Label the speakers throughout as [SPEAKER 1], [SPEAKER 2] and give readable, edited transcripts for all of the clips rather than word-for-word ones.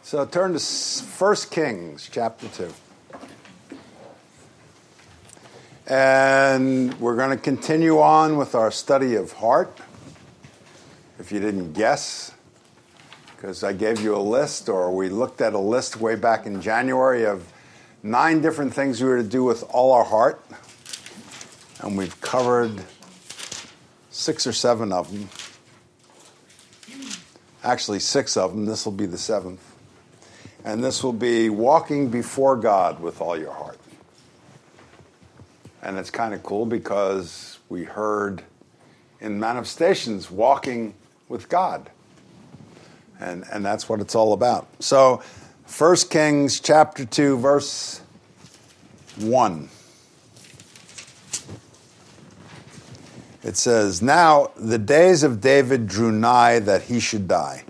[SPEAKER 1] So turn to 1 Kings chapter 2. And we're going to continue on with our study of heart. If you didn't guess, because I gave you a list, or we looked at a list way back in January of 9 different things we were to do with all our heart. And we've covered 6 or 7 of them. Actually, 6 of them. This will be the 7th. And this will be walking before God with all your heart. And it's kind of cool because we heard in manifestations walking with God. And that's what it's all about. So 1 Kings chapter 2, verse 1. It says, "Now the days of David drew nigh that he should die.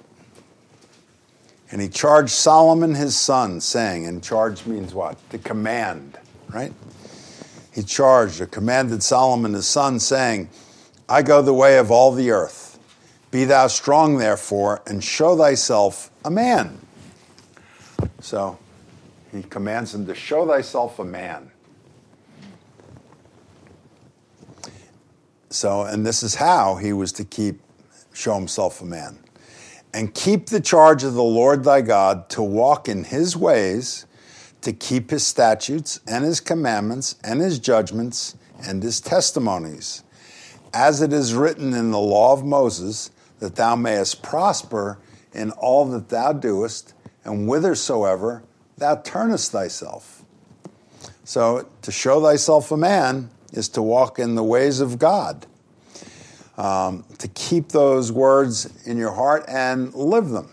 [SPEAKER 1] And he charged Solomon his son, saying," and charge means what? To command, right? He charged or commanded Solomon his son, saying, "I go the way of all the earth. Be thou strong, therefore, and show thyself a man." So he commands him to show thyself a man. So, and this is how he was to show himself a man. "And keep the charge of the Lord thy God, to walk in his ways, to keep his statutes and his commandments and his judgments and his testimonies, as it is written in the law of Moses, that thou mayest prosper in all that thou doest, and whithersoever thou turnest thyself." So to show thyself a man is to walk in the ways of God, to keep those words in your heart and live them.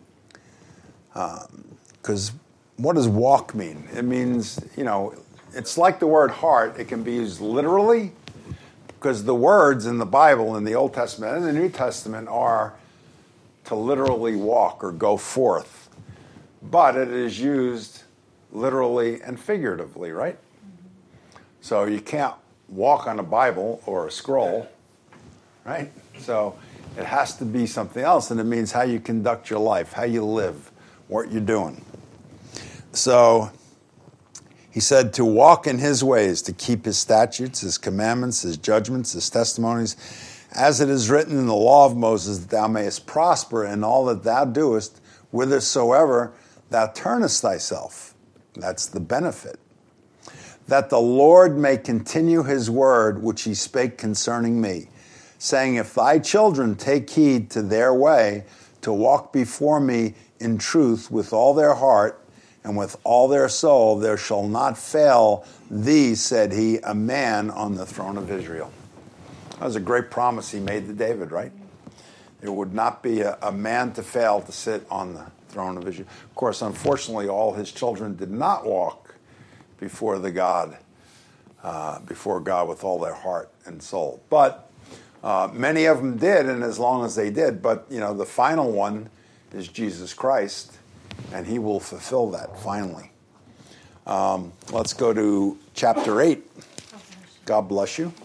[SPEAKER 1] Because what does walk mean? It means, it's like the word heart. It can be used literally, because the words in the Bible, in the Old Testament and the New Testament, are to literally walk or go forth. But it is used literally and figuratively, right? So you can't walk on a Bible or a scroll, right? So it has to be something else, and it means how you conduct your life, how you live, what you're doing. So he said to walk in his ways, to keep his statutes, his commandments, his judgments, his testimonies, as it is written in the law of Moses, that thou mayest prosper in all that thou doest, whithersoever thou turnest thyself. That's the benefit. That the Lord may continue his word, which he spake concerning me, saying, if thy children take heed to their way, to walk before me in truth with all their heart and with all their soul, there shall not fail thee, said he, a man on the throne of Israel. That was a great promise he made to David, right? There would not be a man to fail to sit on the throne of Israel. Of course, unfortunately, all his children did not walk before God with all their heart and soul. But many of them did, and as long as they did. But, the final one is Jesus Christ, and he will fulfill that finally. Let's go to chapter 8. God bless you.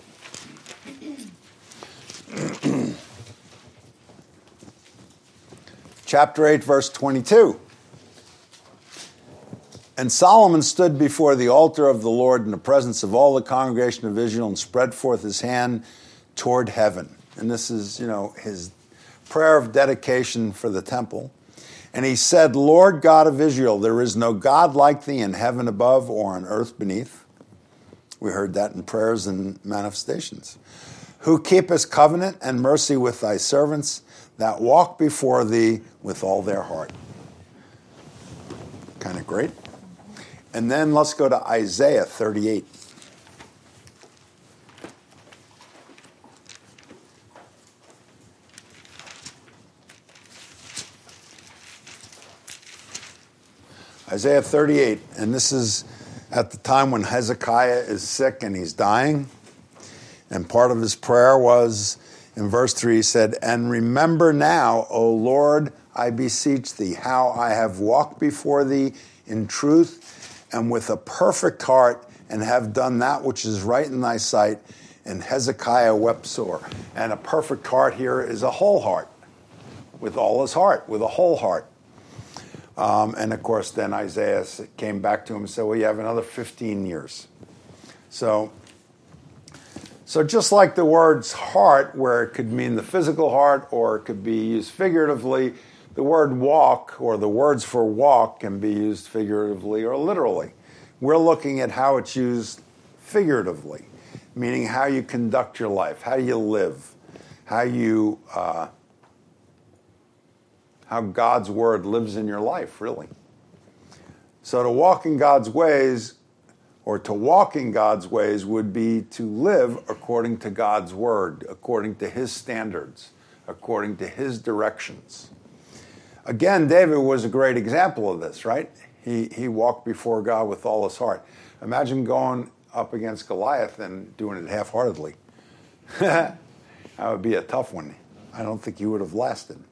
[SPEAKER 1] Chapter 8, verse 22. And Solomon stood before the altar of the Lord in the presence of all the congregation of Israel and spread forth his hand toward heaven. And this is, his prayer of dedication for the temple. And he said, Lord God of Israel, there is no God like thee in heaven above or on earth beneath. We heard that in prayers and manifestations. Who keepest covenant and mercy with thy servants that walk before thee with all their heart. Kind of great. And then let's go to Isaiah 38. Isaiah 38, and this is at the time when Hezekiah is sick and he's dying. And part of his prayer was, in verse 3, he said, and remember now, O Lord, I beseech thee, how I have walked before thee in truth and with a perfect heart, and have done that which is right in thy sight. And Hezekiah wept sore. And a perfect heart here is a whole heart, with all his heart, with a whole heart. And of course, then Isaiah came back to him and said, well, you have another 15 years. So just like the words heart, where it could mean the physical heart or it could be used figuratively, the word walk or the words for walk can be used figuratively or literally. We're looking at how it's used figuratively, meaning how you conduct your life, how you live, how God's word lives in your life, really. So to walk in God's ways, or to walk in God's ways, would be to live according to God's word, according to his standards, according to his directions. Again, David was a great example of this, right? He walked before God with all his heart. Imagine going up against Goliath and doing it half-heartedly. That would be a tough one. I don't think he would have lasted.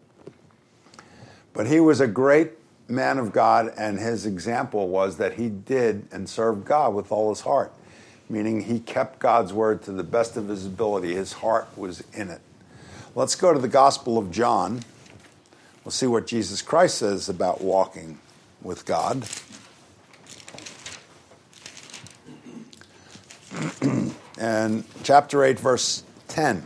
[SPEAKER 1] But he was a great man of God, and his example was that he did and served God with all his heart, meaning he kept God's word to the best of his ability. His heart was in it. Let's go to the Gospel of John. We'll see what Jesus Christ says about walking with God. And chapter 8, verse 10.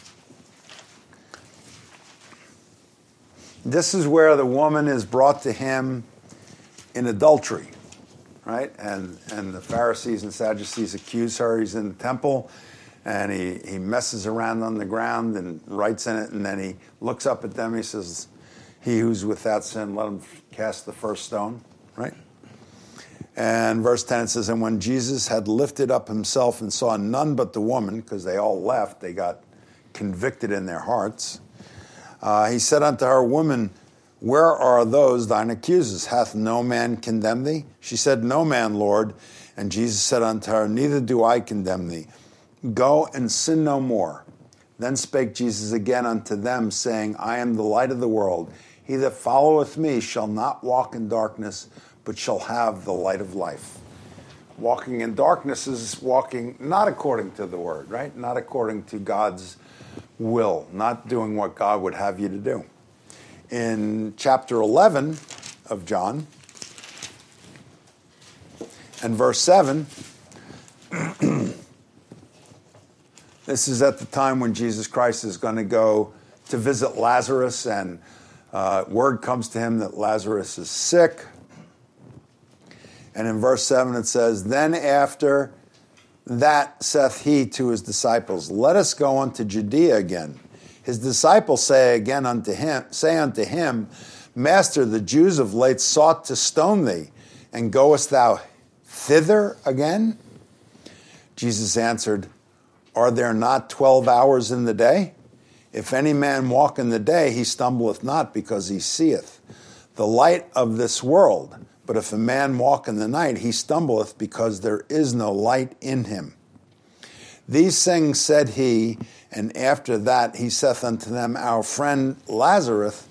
[SPEAKER 1] This is where the woman is brought to him in adultery, right? And the Pharisees and Sadducees accuse her. He's in the temple, and he messes around on the ground and writes in it, and then he looks up at them. He says, he who's without sin, let him cast the first stone, right? And verse 10, it says, and when Jesus had lifted up himself and saw none but the woman, because they all left, they got convicted in their hearts, he said unto her, woman, where are those thine accusers? Hath no man condemned thee? She said, no man, Lord. And Jesus said unto her, neither do I condemn thee. Go and sin no more. Then spake Jesus again unto them, saying, I am the light of the world. He that followeth me shall not walk in darkness, but shall have the light of life. Walking in darkness is walking not according to the word, right? Not according to God's will, not doing what God would have you to do. In chapter 11 of John, and verse 7, this is at the time when Jesus Christ is going to go to visit Lazarus, and word comes to him that Lazarus is sick. And in verse 7 it says, then after that saith he to his disciples, let us go unto Judea again. His disciples say unto him, Master, the Jews of late sought to stone thee, and goest thou thither again? Jesus answered, are there not 12 hours in the day? If any man walk in the day, he stumbleth not, because he seeth the light of this world. But if a man walk in the night, he stumbleth, because there is no light in him. These things said he, and after that he saith unto them, our friend Lazarus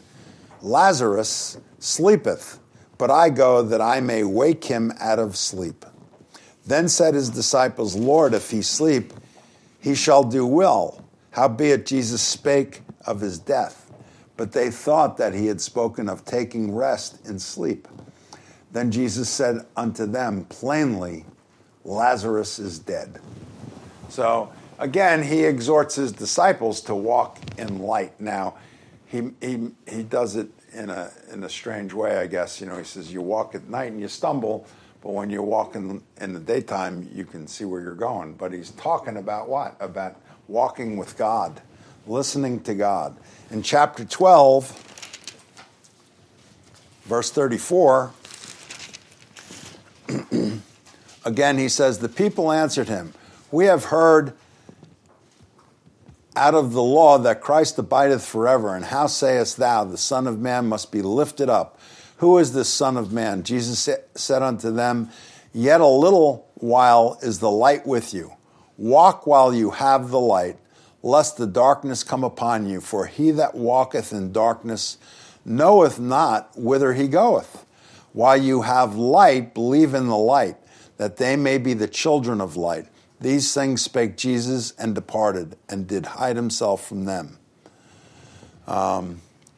[SPEAKER 1] sleepeth, but I go that I may wake him out of sleep. Then said his disciples, Lord, if he sleep, he shall do well. Howbeit Jesus spake of his death, but they thought that he had spoken of taking rest in sleep. Then Jesus said unto them plainly, Lazarus is dead. So again, he exhorts his disciples to walk in light. Now, he does it in a strange way, I guess. You know, he says you walk at night and you stumble, but when you're walking in the daytime, you can see where you're going. But he's talking about what? About walking with God, listening to God. In chapter 12, verse 34, again he says, the people answered him, we have heard out of the law that Christ abideth forever, and how sayest thou, the Son of Man must be lifted up? Who is this Son of Man? Jesus said unto them, yet a little while is the light with you. Walk while you have the light, lest the darkness come upon you. For he that walketh in darkness knoweth not whither he goeth. While you have light, believe in the light, that they may be the children of light. These things spake Jesus, and departed, and did hide himself from them.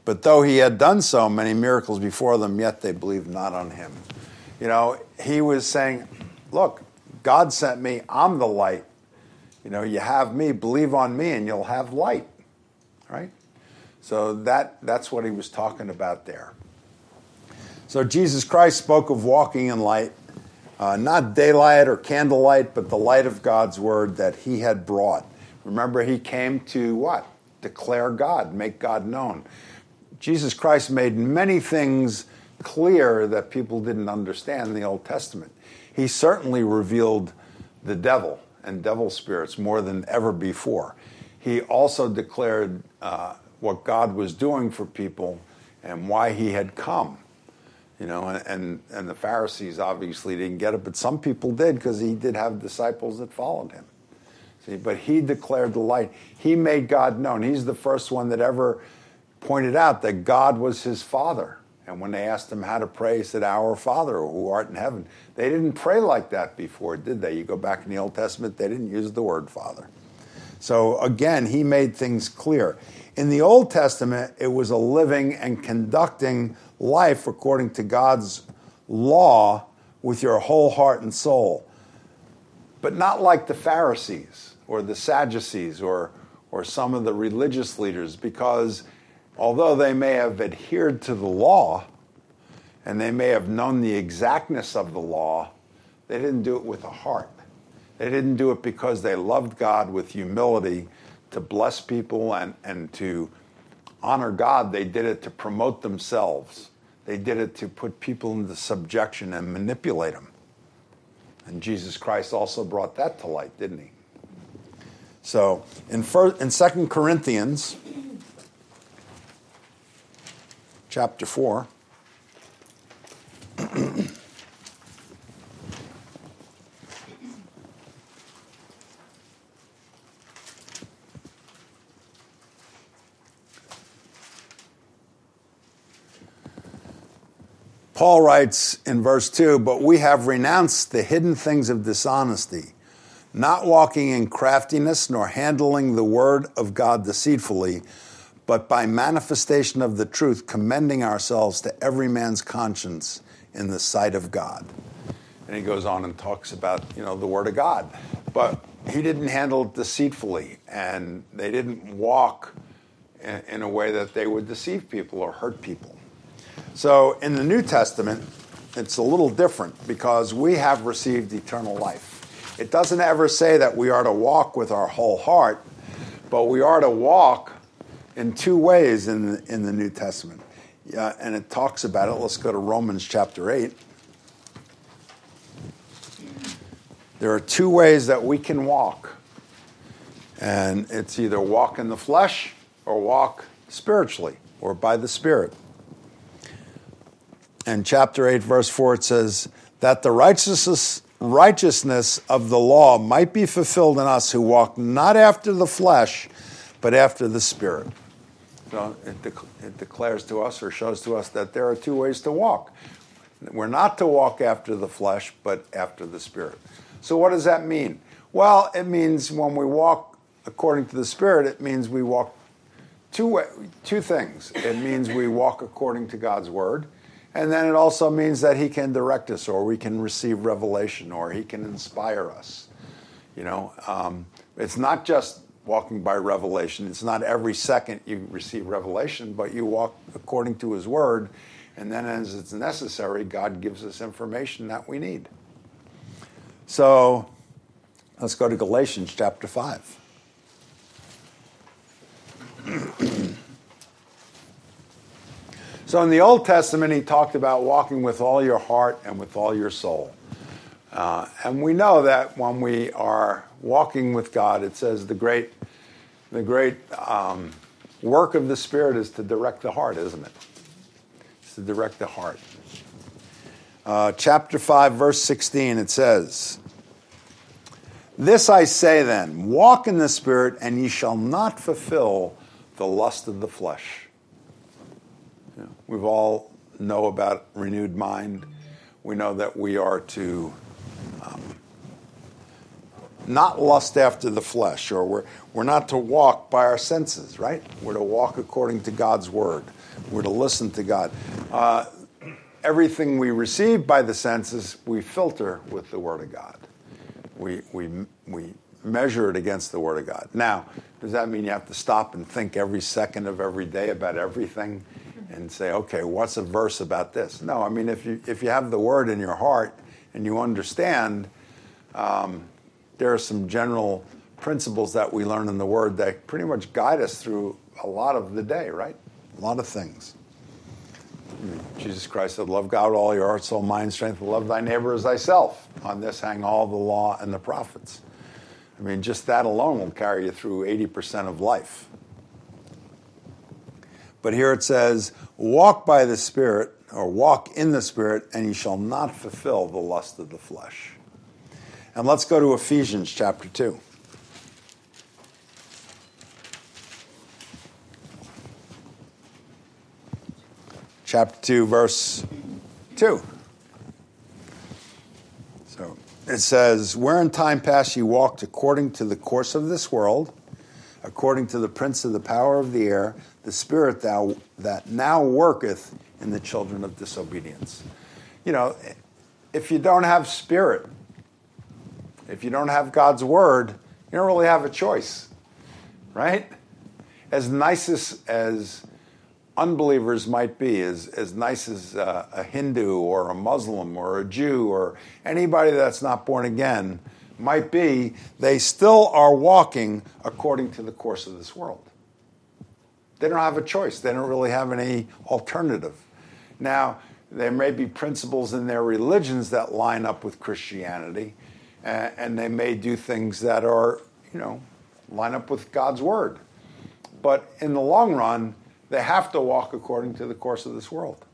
[SPEAKER 1] But though he had done so many miracles before them, yet they believed not on him. You know, he was saying, look, God sent me, I'm the light. You know, you have me, believe on me, and you'll have light. Right? So that's what he was talking about there. So Jesus Christ spoke of walking in light, not daylight or candlelight, but the light of God's word that he had brought. Remember, he came to what? Declare God, make God known. Jesus Christ made many things clear that people didn't understand in the Old Testament. He certainly revealed the devil and devil spirits more than ever before. He also declared what God was doing for people and why he had come. You know, and the Pharisees obviously didn't get it, but some people did because he did have disciples that followed him. See, but he declared the light. He made God known. He's the first one that ever pointed out that God was his Father. And when they asked him how to pray, he said, Our Father who art in heaven. They didn't pray like that before, did they? You go back in the Old Testament, they didn't use the word Father. So again, he made things clear. In the Old Testament, it was a living and conducting life according to God's law with your whole heart and soul. But not like the Pharisees or the Sadducees or some of the religious leaders, because although they may have adhered to the law and they may have known the exactness of the law, they didn't do it with a heart. They didn't do it because they loved God with humility to bless people and to honor God. They did it to promote themselves. They did it to put people into subjection and manipulate them. And Jesus Christ also brought that to light, didn't he? So in 2 Corinthians chapter 4, Paul writes in verse 2, But we have renounced the hidden things of dishonesty, not walking in craftiness, nor handling the word of God deceitfully, but by manifestation of the truth, commending ourselves to every man's conscience in the sight of God. And he goes on and talks about, the word of God. But he didn't handle it deceitfully, and they didn't walk in a way that they would deceive people or hurt people. So in the New Testament, it's a little different because we have received eternal life. It doesn't ever say that we are to walk with our whole heart, but we are to walk in two ways in the New Testament. And it talks about it. Let's go to Romans chapter 8. There are two ways that we can walk. And it's either walk in the flesh or walk spiritually or by the Spirit. And chapter 8, verse 4, it says, that the righteousness of the law might be fulfilled in us who walk not after the flesh, but after the Spirit. So it declares to us or shows to us that there are two ways to walk. We're not to walk after the flesh, but after the Spirit. So what does that mean? Well, it means when we walk according to the Spirit, it means we walk two things. It means we walk according to God's Word. And then it also means that he can direct us, or we can receive revelation, or he can inspire us. It's not just walking by revelation. It's not every second you receive revelation, but you walk according to his word, and then as it's necessary, God gives us information that we need. So let's go to Galatians chapter 5. So in the Old Testament, he talked about walking with all your heart and with all your soul. And we know that when we are walking with God, it says the great work of the Spirit is to direct the heart, isn't it? It's to direct the heart. Chapter 5, verse 16, it says, This I say then, walk in the Spirit, and ye shall not fulfill the lust of the flesh. We've all know about renewed mind. We know that we are to not lust after the flesh, or we're not to walk by our senses, right? We're to walk according to God's word. We're to listen to God. Everything we receive by the senses, we filter with the Word of God. We measure it against the Word of God. Now, does that mean you have to stop and think every second of every day about everything and say, okay, what's a verse about this? No, I mean, if you have the Word in your heart and you understand, there are some general principles that we learn in the Word that pretty much guide us through a lot of the day, right? A lot of things. Jesus Christ said, love God with all your heart, soul, mind, strength, and love thy neighbor as thyself. On this hang all the law and the prophets. I mean, just that alone will carry you through 80% of life. But here it says, walk by the Spirit, or walk in the Spirit, and you shall not fulfill the lust of the flesh. And let's go to Ephesians chapter 2. Chapter 2, verse 2. So it says, where in time past you walked according to the course of this world, according to the prince of the power of the air, the spirit that now worketh in the children of disobedience. You know, if you don't have spirit, if you don't have God's word, you don't really have a choice, right? As nice as unbelievers might be, as nice as a Hindu or a Muslim or a Jew or anybody that's not born again might be, they still are walking according to the course of this world. They don't have a choice. They don't really have any alternative. Now, there may be principles in their religions that line up with Christianity, and they may do things that are, line up with God's word. But in the long run, they have to walk according to the course of this world.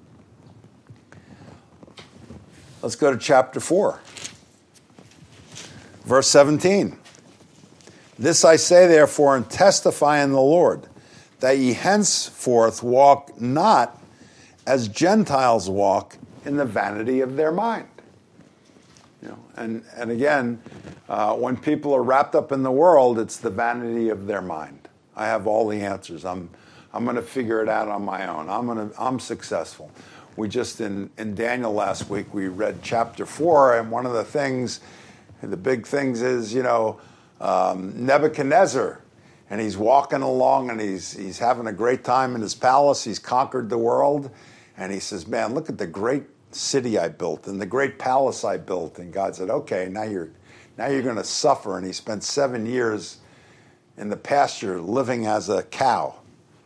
[SPEAKER 1] Let's go to chapter 4. Verse 17. This I say, therefore, and testify in the Lord, that ye henceforth walk not as Gentiles walk in the vanity of their mind. And again, when people are wrapped up in the world, it's the vanity of their mind. I have all the answers. I'm going to figure it out on my own. I'm successful. We just in Daniel last week we read chapter 4, and one of the things, the big things is Nebuchadnezzar, and he's walking along and he's having a great time in his palace. He's conquered the world, and he says, "Man, look at the great city I built and the great palace I built." And God said, "Okay, now you're going to suffer." And he spent 7 years in the pasture living as a cow.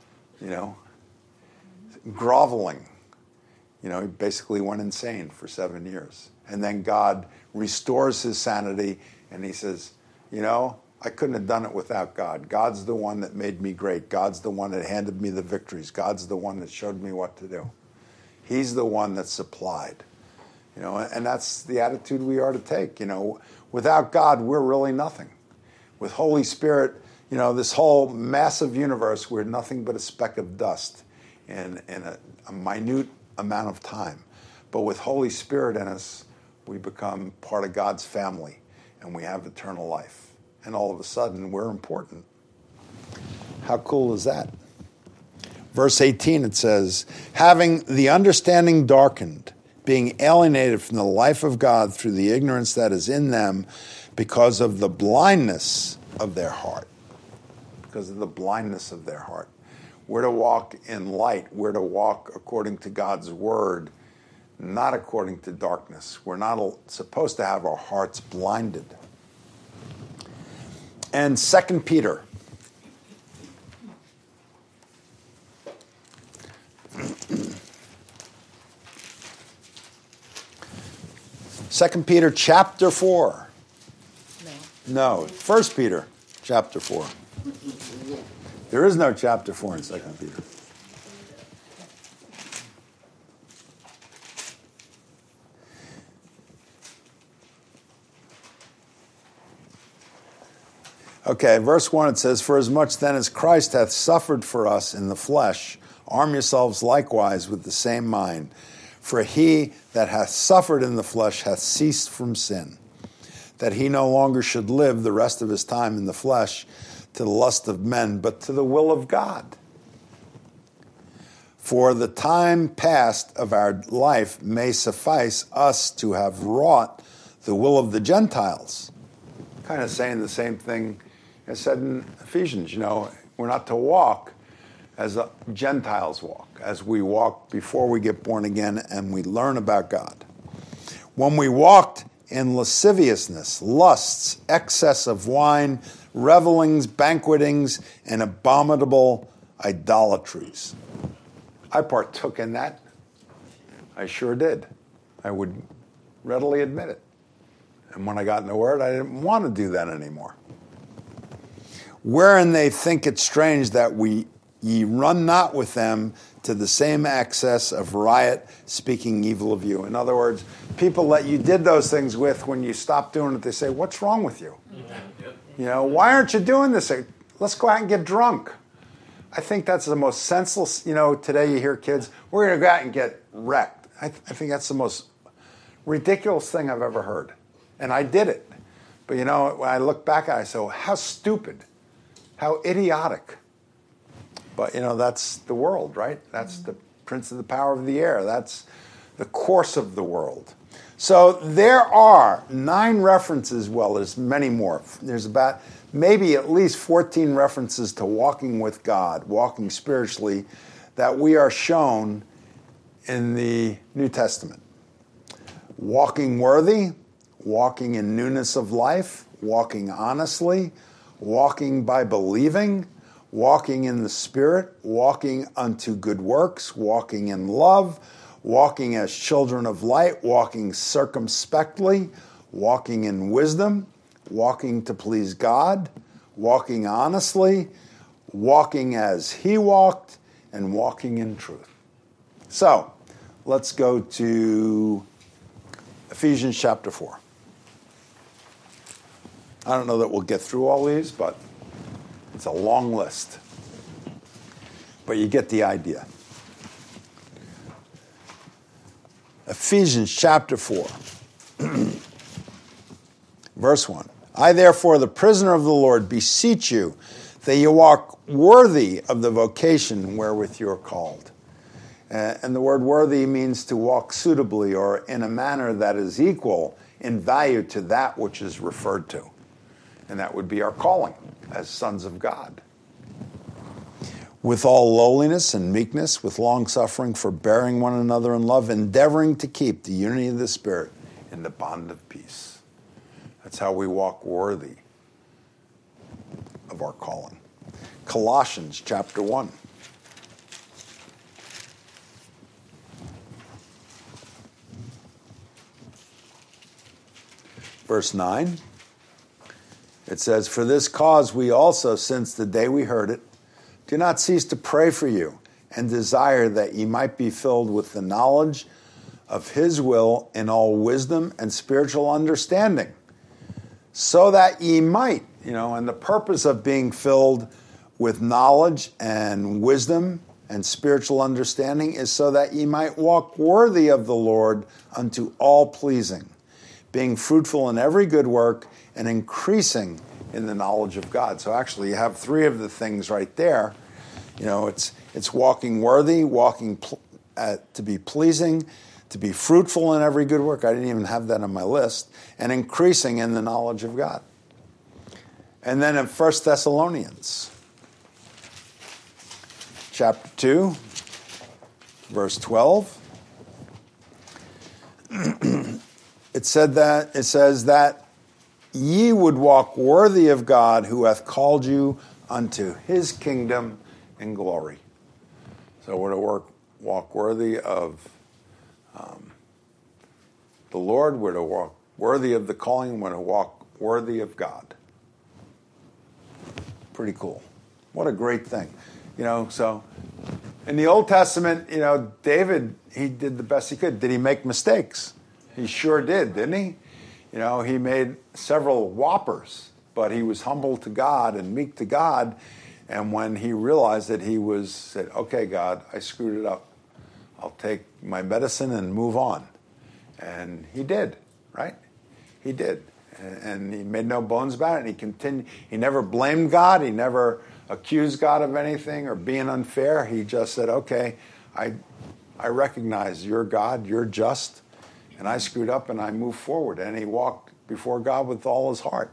[SPEAKER 1] Groveling. He basically went insane for 7 years. And then God restores his sanity, and he says, I couldn't have done it without God. God's the one that made me great. God's the one that handed me the victories. God's the one that showed me what to do. He's the one that supplied. And that's the attitude we are to take. Without God, we're really nothing. With Holy Spirit, this whole massive universe, we're nothing but a speck of dust in a minute amount of time. But with Holy Spirit in us, we become part of God's family, and we have eternal life. And all of a sudden, we're important. How cool is that? Verse 18, it says, having the understanding darkened, being alienated from the life of God through the ignorance that is in them because of the blindness of their heart. Because of the blindness of their heart. We're to walk in light. We're to walk according to God's word, not according to darkness. We're not supposed to have our hearts blinded. And 2 Peter. Second Peter chapter 4. No, 1 Peter chapter 4. There is no chapter 4 in 2 Peter. Okay, verse 1 it says, for as much then as Christ hath suffered for us in the flesh, arm yourselves likewise with the same mind. For he that hath suffered in the flesh hath ceased from sin, that he no longer should live the rest of his time in the flesh to the lust of men, but to the will of God. For the time past of our life may suffice us to have wrought the will of the Gentiles. Kind of saying the same thing as said in Ephesians. We're not to walk as the Gentiles walk, as we walk before we get born again and we learn about God. When we walked in lasciviousness, lusts, excess of wine, revelings, banquetings, and abominable idolatries. I partook in that. I sure did. I would readily admit it. And when I got in the Word, I didn't want to do that anymore. Wherein they think it strange that ye run not with them to the same excess of riot, speaking evil of you. In other words, people that you did those things with, when you stop doing it, they say, what's wrong with you? Why aren't you doing this? Let's go out and get drunk. I think that's the most senseless, today you hear kids, we're going to go out and get wrecked. I think that's the most ridiculous thing I've ever heard. And I did it. But when I look back at it, I say, how stupid, how idiotic. But that's the world, right? That's the prince of the power of the air. That's the course of the world. So there are 9 references, well, there's many more. There's about maybe at least 14 references to walking with God, walking spiritually, that we are shown in the New Testament. Walking worthy, walking in newness of life, walking honestly, walking by believing, walking in the Spirit, walking unto good works, walking in love, walking as children of light, walking circumspectly, walking in wisdom, walking to please God, walking honestly, walking as He walked, and walking in truth. So, let's go to Ephesians chapter 4. I don't know that we'll get through all these, but it's a long list. But you get the idea. Ephesians chapter 4, verse 1. I therefore, the prisoner of the Lord, beseech you that you walk worthy of the vocation wherewith you are called. And the word worthy means to walk suitably or in a manner that is equal in value to that which is referred to. And that would be our calling as sons of God. With all lowliness and meekness, with long-suffering, forbearing one another in love, endeavoring to keep the unity of the Spirit in the bond of peace. That's how we walk worthy of our calling. Colossians chapter 1. Verse 9. It says, for this cause we also, since the day we heard it, do not cease to pray for you and desire that ye might be filled with the knowledge of His will in all wisdom and spiritual understanding, so that ye might, and the purpose of being filled with knowledge and wisdom and spiritual understanding is so that ye might walk worthy of the Lord unto all pleasing, being fruitful in every good work and increasing in the knowledge of God. So actually you have 3 of the things right there. It's walking worthy, walking to be pleasing, to be fruitful in every good work. I didn't even have that on my list. And increasing in the knowledge of God. And then in 1 Thessalonians chapter 2, verse 12, it says that ye would walk worthy of God, who hath called you unto His kingdom and glory. So we're to walk worthy of the Lord. We're to walk worthy of the calling. We're to walk worthy of God. Pretty cool. What a great thing. So in the Old Testament, David, he did the best he could. Did he make mistakes? He sure did, didn't he? He made several whoppers, but he was humble to God and meek to God. And when he realized that said, okay, God, I screwed it up. I'll take my medicine and move on. And he did, right? He did. And he made no bones about it. And he continued. He never blamed God. He never accused God of anything or being unfair. He just said, okay, I recognize you're God, you're just, and I screwed up and I moved forward. And he walked before God with all his heart.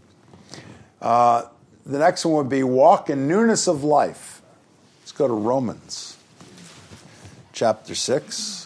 [SPEAKER 1] The next one would be walk in newness of life. Let's go to Romans chapter 6.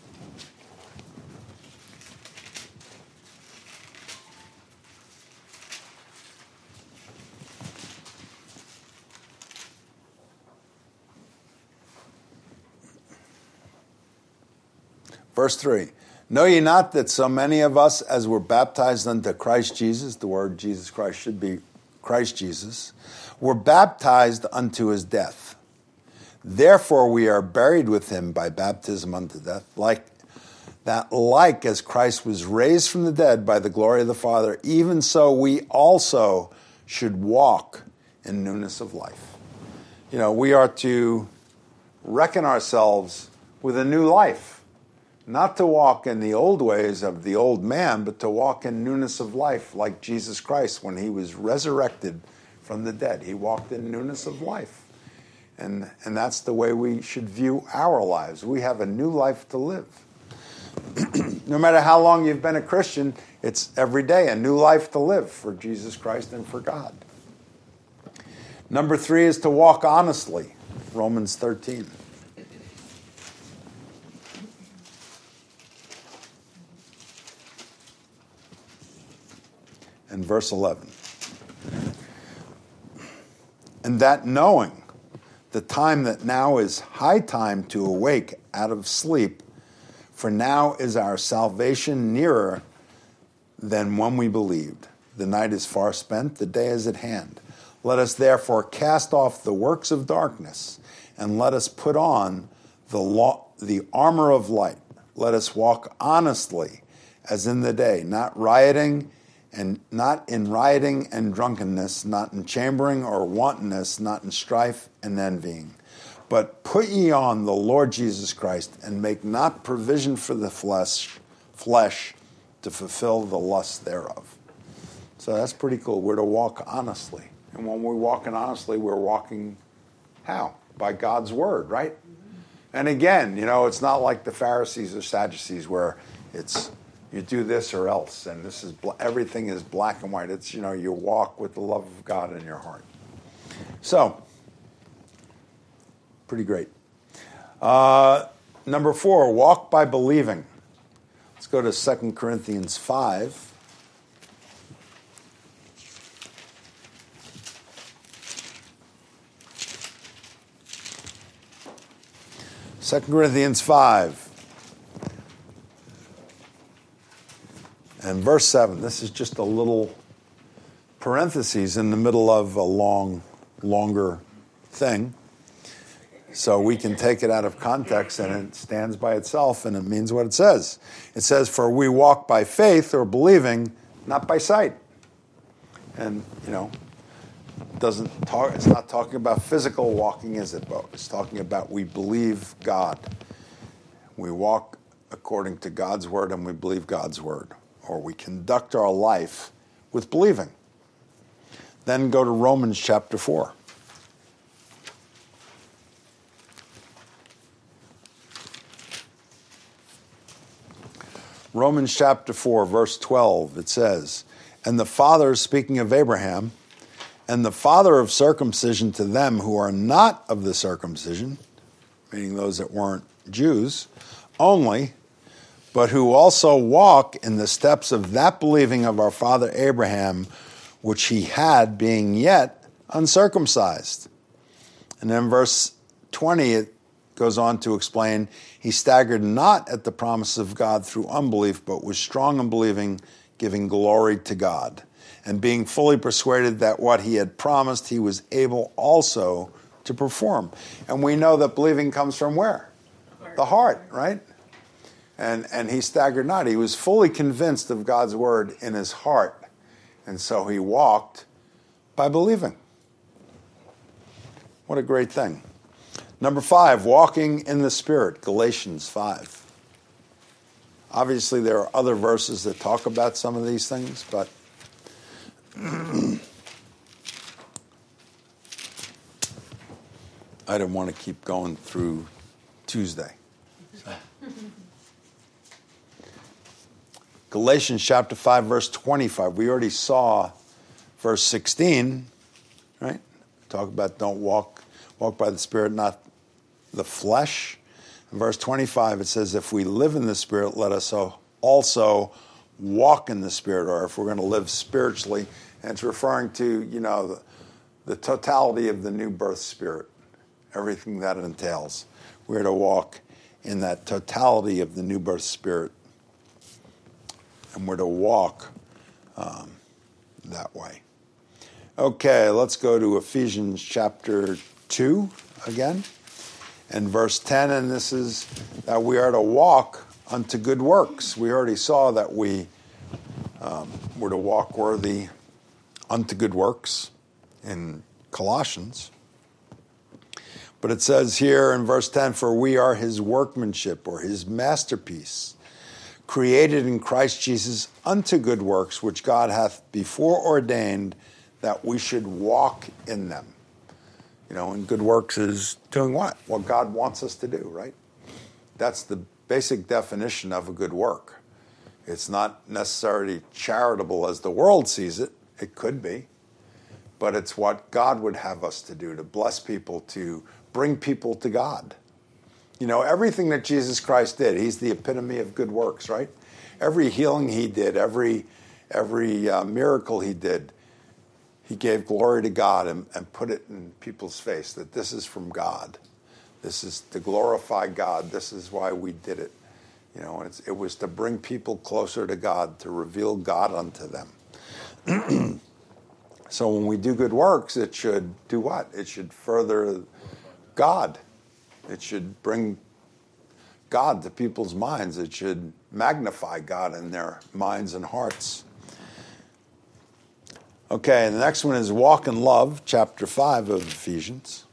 [SPEAKER 1] Verse 3, know ye not that so many of us as were baptized unto Christ Jesus, the word Jesus Christ should be Christ Jesus, were baptized unto his death. Therefore we are buried with him by baptism unto death, like as Christ was raised from the dead by the glory of the Father, even so we also should walk in newness of life. You know, we are to reckon ourselves with a new life. Not to walk in the old ways of the old man, but to walk in newness of life like Jesus Christ when he was resurrected from the dead. He walked in newness of life. And that's the way we should view our lives. We have a new life to live. No matter how long you've been a Christian, it's every day a new life to live for Jesus Christ and for God. Number 3 is to walk honestly. Romans 13. And verse 11. And that knowing the time that now is high time to awake out of sleep, for now is our salvation nearer than when we believed. The night is far spent, the day is at hand. Let us therefore cast off the works of darkness, and let us put on the armor of light. Let us walk honestly as in the day, not in rioting and drunkenness, not in chambering or wantonness, not in strife and envying. But put ye on the Lord Jesus Christ, and make not provision for the flesh to fulfill the lust thereof. So that's pretty cool. We're to walk honestly. And when we're walking honestly, we're walking how? By God's word, right? And again, you know, it's not like the Pharisees or Sadducees where it's you do this or else, and this is everything is black and white. It's, you know, you walk with the love of God in your heart. So, pretty great. Number 4, walk by believing. Let's go to 2 Corinthians 5. Second Corinthians 5. And verse 7, this is just a little parentheses in the middle of a longer thing. So we can take it out of context and it stands by itself and it means what it says. It says, for we walk by faith or believing, not by sight. And, you know, it's not talking about physical walking, is it? But it's talking about we believe God. We walk according to God's word and we believe God's word. Or we conduct our life with believing. Then go to Romans chapter 4. Romans chapter 4, verse 12, it says, and the father, speaking of Abraham, and the father of circumcision to them who are not of the circumcision, meaning those that weren't Jews, only, but who also walk in the steps of that believing of our father Abraham, which he had being yet uncircumcised. And then verse 20, it goes on to explain, he staggered not at the promise of God through unbelief, but was strong in believing, giving glory to God, and being fully persuaded that what he had promised he was able also to perform. And we know that believing comes from where? The heart, right? And he staggered not. He was fully convinced of God's word in his heart. And so he walked by believing. What a great thing. Number 5, walking in the Spirit, Galatians 5. Obviously, there are other verses that talk about some of these things, but I didn't want to keep going through Tuesday. So. Galatians chapter 5, verse 25. We already saw verse 16, right? Talk about don't walk by the Spirit, not the flesh. In verse 25, it says, if we live in the Spirit, let us also walk in the Spirit, or if we're going to live spiritually. And it's referring to, the totality of the new birth spirit, everything that it entails. We're to walk in that totality of the new birth spirit. And we're to walk that way. Okay, let's go to Ephesians chapter 2 again. And verse 10, and this is that we are to walk unto good works. We already saw that we were to walk worthy unto good works in Colossians. But it says here in verse 10, for we are his workmanship, or his masterpiece, created in Christ Jesus unto good works, which God hath before ordained that we should walk in them. And good works is doing what? What God wants us to do, right? That's the basic definition of a good work. It's not necessarily charitable as the world sees it. It could be. But it's what God would have us to do, to bless people, to bring people to God. Everything that Jesus Christ did, he's the epitome of good works, right? Every healing he did, every miracle he did, he gave glory to God and put it in people's face that this is from God. This is to glorify God. This is why we did it. It was to bring people closer to God, to reveal God unto them. So when we do good works, it should do what? It should further God. It should bring God to people's minds. It should magnify God in their minds and hearts. Okay, the next one is walk in love, chapter 5 of Ephesians.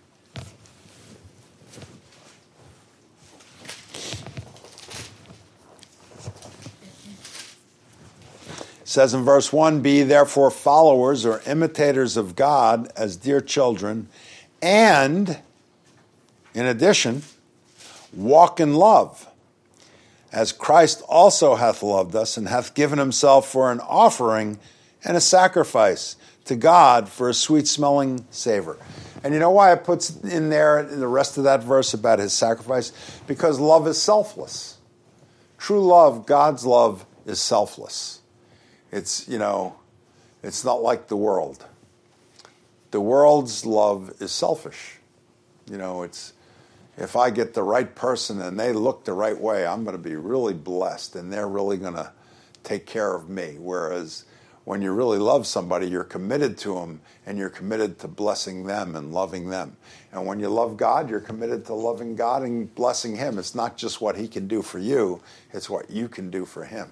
[SPEAKER 1] It says in verse 1, be therefore followers or imitators of God as dear children, and, in addition, walk in love, as Christ also hath loved us, and hath given himself for an offering and a sacrifice to God for a sweet-smelling savor. And you know why it puts in there in the rest of that verse about his sacrifice? Because love is selfless. True love, God's love, is selfless. It's not like the world. The world's love is selfish. It's if I get the right person and they look the right way, I'm going to be really blessed and they're really going to take care of me. Whereas when you really love somebody, you're committed to them and you're committed to blessing them and loving them. And when you love God, you're committed to loving God and blessing him. It's not just what he can do for you, it's what you can do for him.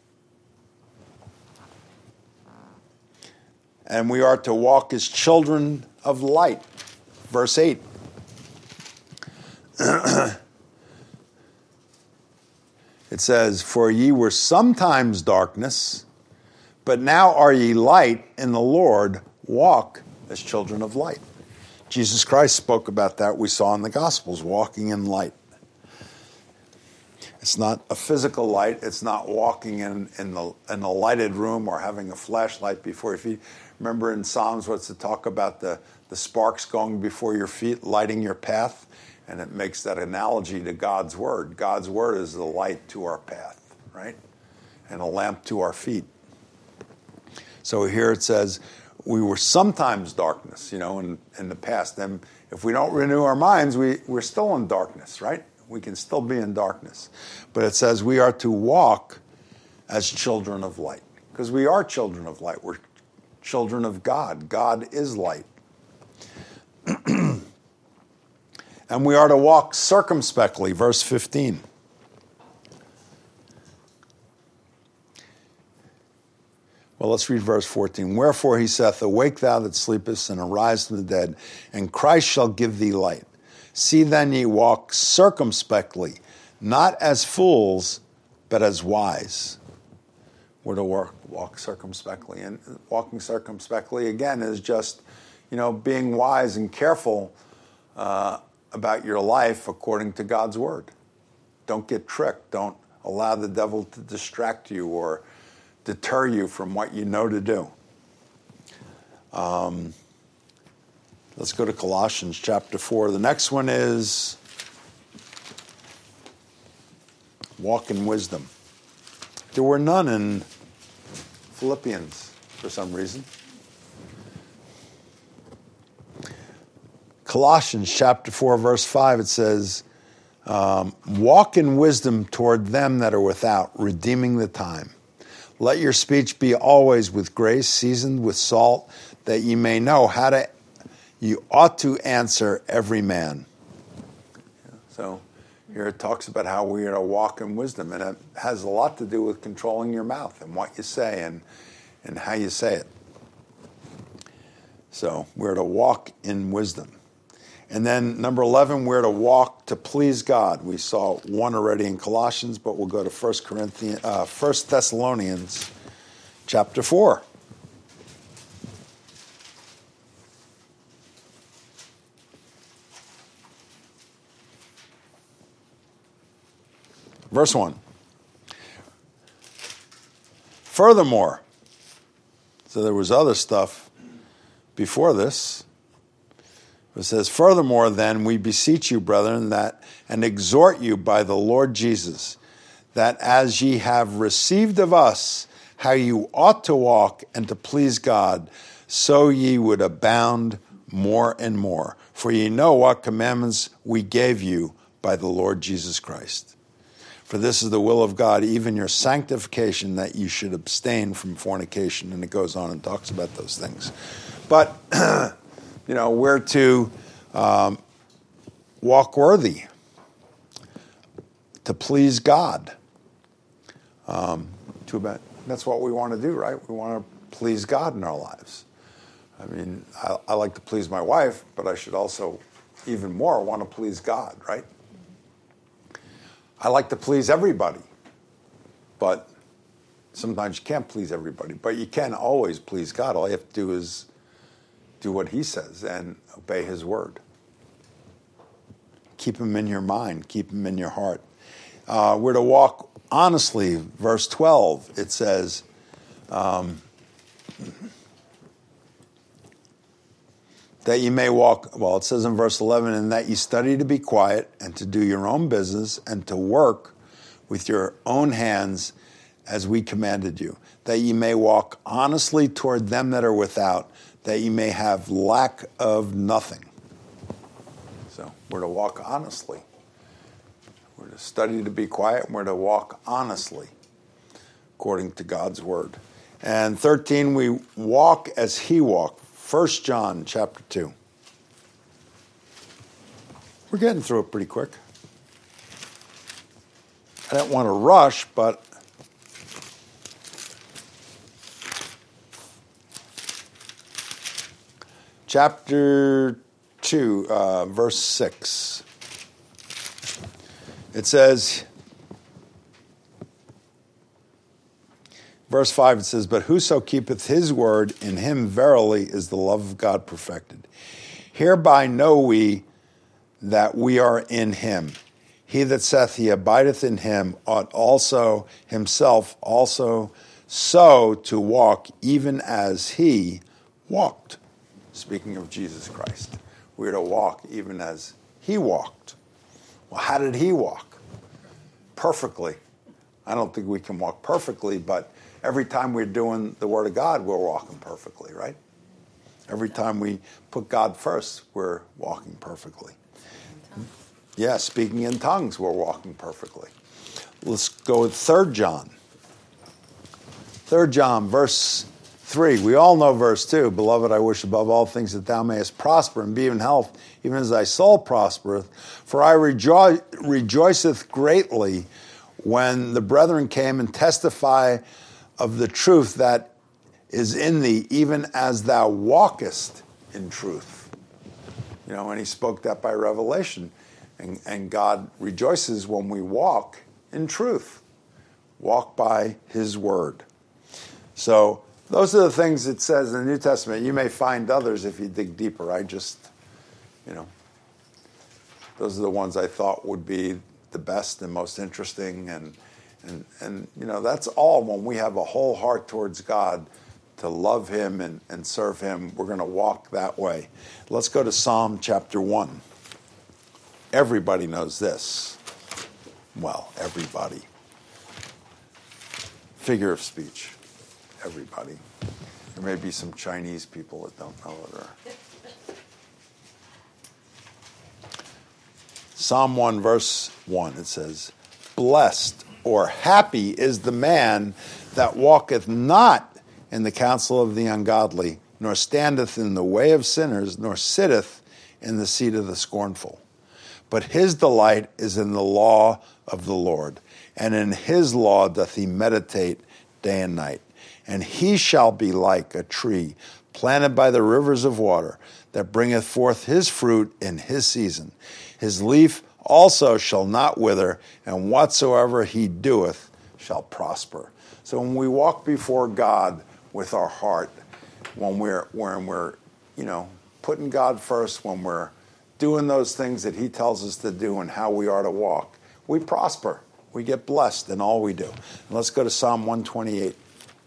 [SPEAKER 1] And we are to walk as children of light. Verse 8. It says, for ye were sometimes darkness, but now are ye light in the Lord. Walk as children of light. Jesus Christ spoke about that. We saw in the Gospels, walking in light. It's not a physical light. It's not walking in a lighted room or having a flashlight before your feet. Remember in Psalms what's it talk about the sparks going before your feet, lighting your path? And it makes that analogy to God's Word. God's Word is the light to our path, right? And a lamp to our feet. So here it says, we were sometimes darkness, in the past. And if we don't renew our minds, we're still in darkness, right? We can still be in darkness. But it says we are to walk as children of light. Because we are children of light. We're children of God. God is light. And we are to walk circumspectly, verse 15. Well, let's read verse 14. Wherefore he saith, awake thou that sleepest, and arise from the dead, and Christ shall give thee light. See then ye walk circumspectly, not as fools, but as wise. We're to walk circumspectly. And walking circumspectly, again, is just, being wise and careful about your life according to God's word. Don't get tricked. Don't allow the devil to distract you or deter you from what you know to do. Let's go to Colossians chapter 4. The next one is walk in wisdom. There were none in Philippians for some reason. Colossians chapter 4, verse 5, it says, walk in wisdom toward them that are without, redeeming the time. Let your speech be always with grace, seasoned with salt, that ye may know you ought to answer every man. So here it talks about how we are to walk in wisdom, and it has a lot to do with controlling your mouth and what you say and how you say it. So we're to walk in wisdom. And then number 11, we're to walk to please God. We saw one already in Colossians, but we'll go to 1 Thessalonians chapter 4. Verse 1. Furthermore, so there was other stuff before this. It says, furthermore, then, we beseech you, brethren, and exhort you by the Lord Jesus, that as ye have received of us how you ought to walk and to please God, so ye would abound more and more. For ye know what commandments we gave you by the Lord Jesus Christ. For this is the will of God, even your sanctification, that you should abstain from fornication. And it goes on and talks about those things. But we're to walk worthy, to please God. That's what we want to do, right? We want to please God in our lives. I mean, I like to please my wife, but I should also, even more, want to please God, right? I like to please everybody, but sometimes you can't please everybody. But you can always please God. All you have to do is do what he says and obey his word. Keep him in your mind. Keep him in your heart. We're to walk honestly. Verse 12, it says, that you may walk, it says in verse 11, and that you study to be quiet and to do your own business and to work with your own hands as we commanded you, that you may walk honestly toward them that are without, that you may have lack of nothing. So we're to walk honestly. We're to study to be quiet, and we're to walk honestly according to God's word. And 13, we walk as he walked. 1 John chapter 2. We're getting through it pretty quick. I don't want to rush, but chapter 2, verse 6. It says, verse 5, it says, but whoso keepeth his word, in him verily is the love of God perfected. Hereby know we that we are in him. He that saith he abideth in him ought also himself also so to walk, even as he walked. Speaking of Jesus Christ, we're to walk even as he walked. Well, how did he walk? Perfectly. I don't think we can walk perfectly, but every time we're doing the Word of God, we're walking perfectly, right? Every time we put God first, we're walking perfectly. Yeah, speaking in tongues, we're walking perfectly. Let's go with 3 John. 3 John, verse 3. We all know verse 2. Beloved, I wish above all things that thou mayest prosper and be in health, even as thy soul prospereth. For I rejoiceth greatly when the brethren came and testify of the truth that is in thee, even as thou walkest in truth. And he spoke that by revelation. And God rejoices when we walk in truth. Walk by his word. So those are the things it says in the New Testament. You may find others if you dig deeper. I just, those are the ones I thought would be the best and most interesting. And that's all. When we have a whole heart towards God, to love him and serve him, we're going to walk that way. Let's go to Psalm chapter 1. Everybody knows this. Well, everybody. Figure of speech. Everybody. There may be some Chinese people that don't know it. Or Psalm 1, verse 1, it says, "Blessed or happy is the man that walketh not in the counsel of the ungodly, nor standeth in the way of sinners, nor sitteth in the seat of the scornful. But his delight is in the law of the Lord, and in his law doth he meditate day and night. And he shall be like a tree planted by the rivers of water, that bringeth forth his fruit in his season. His leaf also shall not wither, and whatsoever he doeth shall prosper." So when we walk before God with our heart, when we're putting God first, when we're doing those things that he tells us to do and how we are to walk, we prosper. We get blessed in all we do. And let's go to Psalm 128.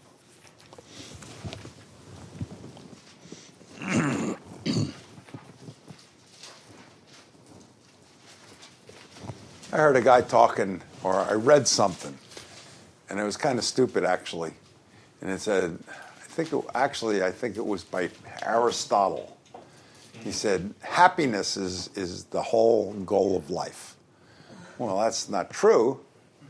[SPEAKER 1] I heard a guy talking, or I read something, and it was kind of stupid, actually. And it said, I think it was by Aristotle. He said, happiness is the whole goal of life. Well, that's not true.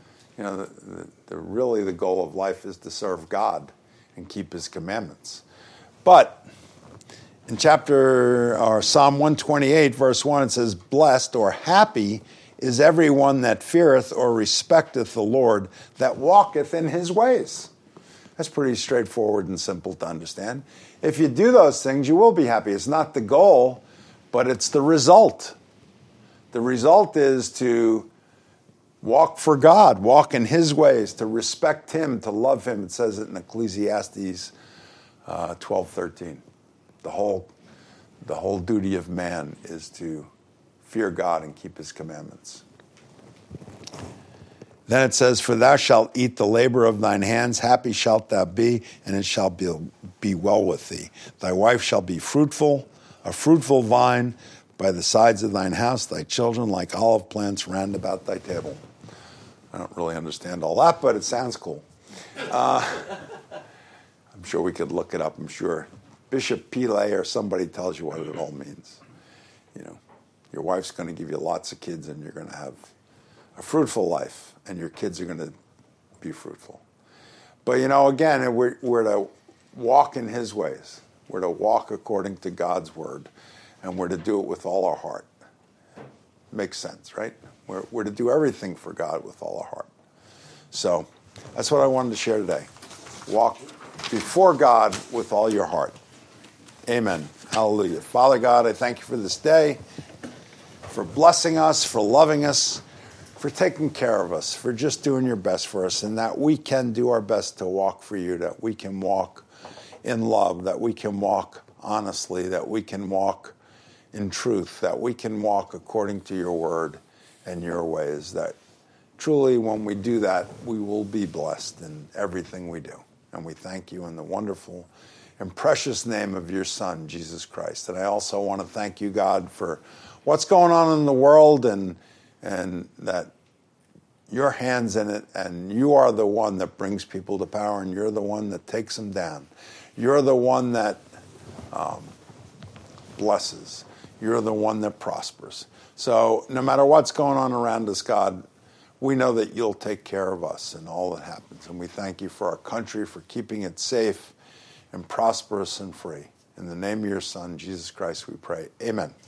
[SPEAKER 1] Really the goal of life is to serve God and keep his commandments. But in Psalm 128, verse 1, it says, "Blessed or happy is everyone that feareth or respecteth the Lord, that walketh in his ways." That's pretty straightforward and simple to understand. If you do those things, you will be happy. It's not the goal, but it's the result. The result is to walk for God, walk in his ways, to respect him, to love him. It says it in Ecclesiastes 12:13. The whole duty of man is to fear God and keep his commandments. Then it says, "For thou shalt eat the labor of thine hands, happy shalt thou be, and it shall be well with thee. Thy wife shall be fruitful, a fruitful vine by the sides of thine house, thy children like olive plants round about thy table." I don't really understand all that, but it sounds cool. I'm sure we could look it up, I'm sure. Bishop Pile or somebody tells you what it all means. Your wife's going to give you lots of kids, and you're going to have a fruitful life, and your kids are going to be fruitful. But, again, we're to walk in his ways. We're to walk according to God's word, and we're to do it with all our heart. Makes sense, right? We're to do everything for God with all our heart. So that's what I wanted to share today. Walk before God with all your heart. Amen. Hallelujah. Father God, I thank you for this day, for blessing us, for loving us, for taking care of us, for just doing your best for us, and that we can do our best to walk for you, that we can walk in love, that we can walk honestly, that we can walk in truth, that we can walk according to your word and your ways, that truly when we do that, we will be blessed in everything we do. And we thank you in the wonderful and precious name of your Son, Jesus Christ. And I also want to thank you, God, for what's going on in the world, and that your hand's in it, and you are the one that brings people to power, and you're the one that takes them down. You're the one that blesses. You're the one that prospers. So no matter what's going on around us, God, we know that you'll take care of us and all that happens. And we thank you for our country, for keeping it safe and prosperous and free. In the name of your Son, Jesus Christ, we pray. Amen.